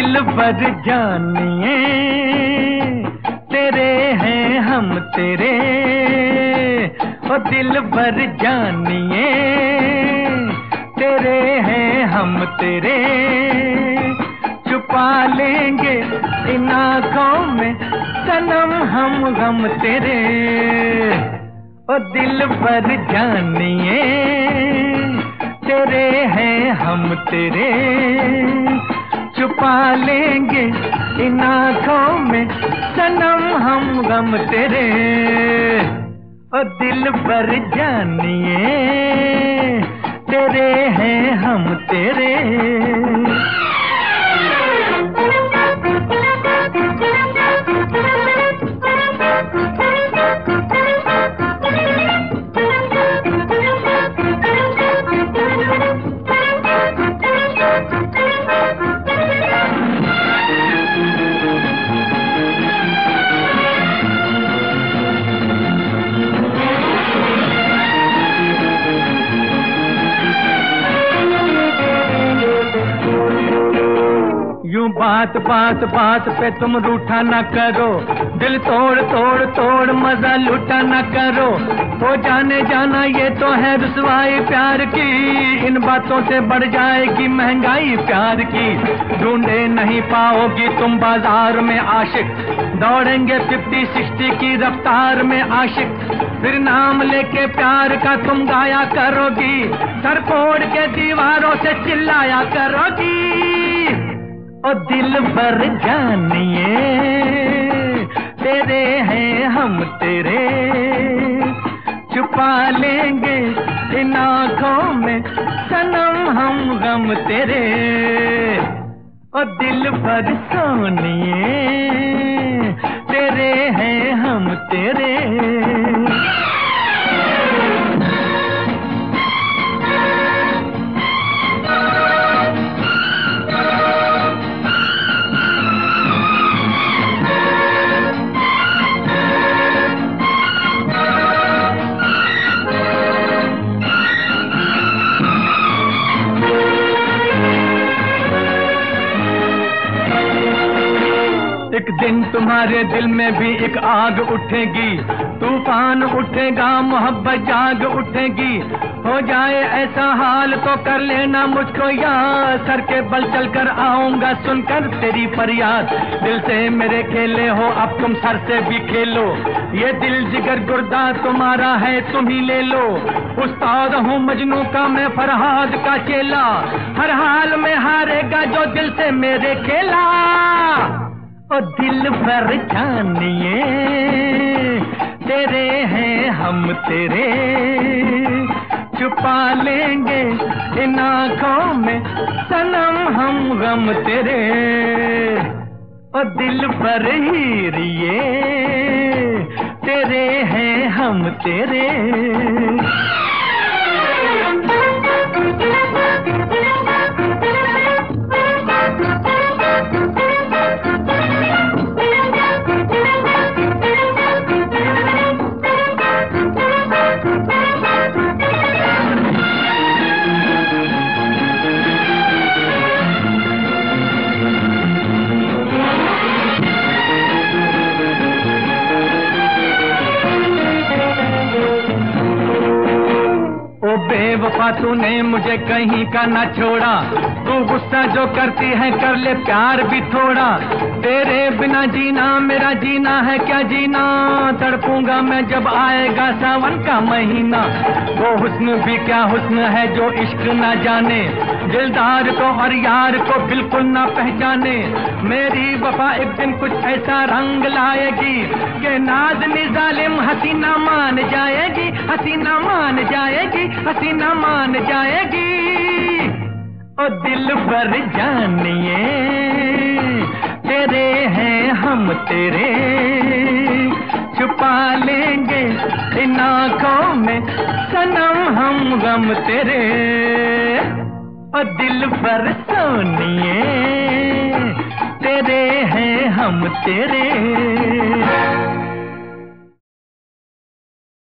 दिल भर जानिए, तेरे हैं हम तेरे, ओ दिल भर जानिए, तेरे हैं हम तेरे, छुपा लेंगे इन आँखों में सनम हम गम तेरे, ओ दिल भर जानिए, तेरे हैं हम तेरे, छुपा लेंगे इन आँखों में सनम हम गम तेरे, ओ दिल भर जानिए, तेरे हैं हम तेरे। यूं बात बात बात पे तुम रूठा न करो, दिल तोड़ तोड़ तोड़ मजा लूटा न करो, हो जाने जाना ये तो है रुसवाई प्यार की, इन बातों से बढ़ जाएगी महंगाई प्यार की, ढूंढे नहीं पाओगी तुम बाजार में आशिक, दौड़ेंगे 50-60 की रफ्तार में आशिक, फिर नाम लेके प्यार का तुम गाया करोगी, सर फोड़ के दीवारों से चिल्लाया करोगी, ओ दिल भर जानिए, तेरे हैं हम तेरे, छुपा लेंगे इन आँखों में सनम हम गम तेरे, ओ दिल भर सोनिए, तेरे हैं हम तेरे। एक दिन तुम्हारे दिल में भी एक आग उठेगी, तूफान उठेगा मोहब्बत जाग उठेगी, हो जाए ऐसा हाल तो कर लेना मुझको याद, सर के बल चल कर आऊंगा सुनकर तेरी फरियाद, दिल से मेरे खेले हो अब तुम सर से भी खेलो, ये दिल जिगर गुर्दा तुम्हारा है तुम ही ले लो, उस्ताद हूँ मजनू का मैं फरहाद का चेला, हर हाल में हारेगा जो दिल से मेरे खेला, ओ दिल भर जानिए, तेरे हैं हम तेरे, छुपा लेंगे इन आँखों में सनम हम गम तेरे, ओ दिल भर हीरिए, तेरे हैं हम तेरे। बेवफा तूने मुझे कहीं का ना छोड़ा, तू गुस्सा जो करती है कर ले प्यार भी थोड़ा, तेरे बिना जीना मेरा जीना है क्या जीना, तड़पूंगा मैं जब आएगा सावन का महीना, वो हुस्न भी क्या हुस्न है जो इश्क ना जाने, दिलदार को और यार को बिल्कुल ना पहचाने, मेरी वफा एक दिन कुछ ऐसा रंग लाएगी कि नाज़नी जालिम हसीना मान जाएगी, हसीना मान जाएगी, हसीना मान जाएगी, ओ दिल भर जानिए, तेरे हैं हम तेरे, छुपा लेंगे इन आँखों में सनम हम गम तेरे, ओ दिल भर सोनिए, तेरे हैं हम तेरे।